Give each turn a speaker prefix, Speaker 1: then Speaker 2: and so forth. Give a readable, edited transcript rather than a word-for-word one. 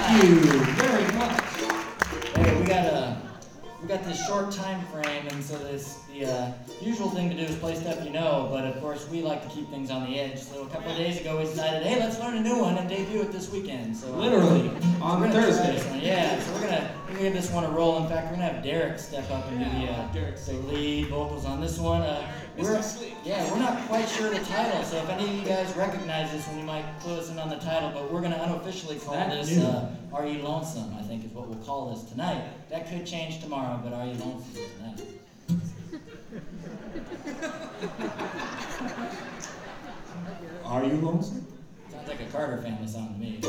Speaker 1: Thank you very much.
Speaker 2: Hey, we got this short time frame, and so the usual thing to do is play stuff you know, but of course we like to keep things on the edge. So a couple of days ago we decided, hey, let's learn a new one and debut it this weekend. So
Speaker 1: Literally on
Speaker 2: we're gonna try
Speaker 1: Thursday.
Speaker 2: this one. Yeah, so we're gonna give this one a roll. In fact, we're gonna have Derek step up and do the lead vocals on this one. We're not quite sure of the title, so if any of you guys recognize this one, you might clue us in on the title, but we're gonna unofficially call this Are You Lonesome, I think is what we'll call this tonight. That could change tomorrow, but Are You Lonesome tonight?
Speaker 1: Are you lonesome?
Speaker 2: Sounds like a Carter family song to me.